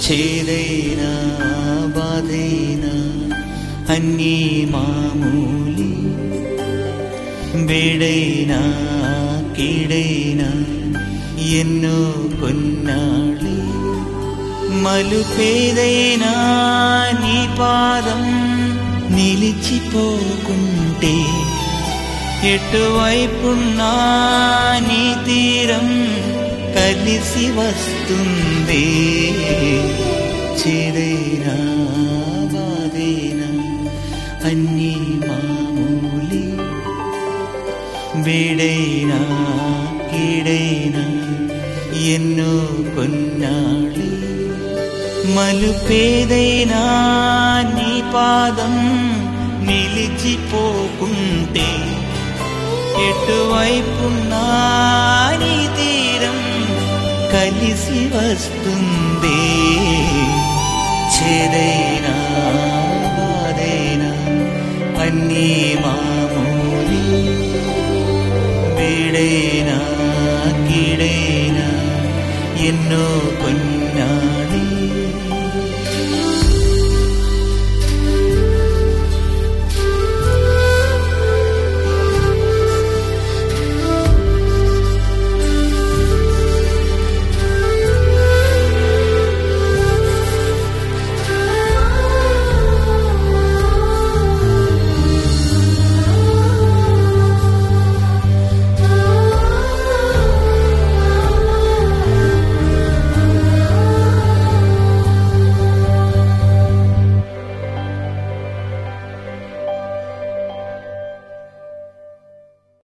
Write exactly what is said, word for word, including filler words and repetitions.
చేదైనా బాధైనా అన్నీ మామూలి, వేడైనా కీడైనా ఎన్నో కొన్నాళ్ళే. మలుపేదైనా నీ పాదం నిలిచిపోకుంటే, ఎటువైపున్నా నీ తీరం కలిసి వస్తుంది. చేదైనా బాధైనా అన్నీ మామూలి, వేడైనా కీడైనా ఎన్నో కొన్నాళ్ళే. మలుపేదైనా నీ పాదం నిలిచిపోకుంటే, ఎటువైపున్నా నీ తీరం కలిసి వస్తుంది. చేదైనా బాధైనా అన్నీ మామూలి, వేడైనా కీడైనా ఎన్నో కొన్ని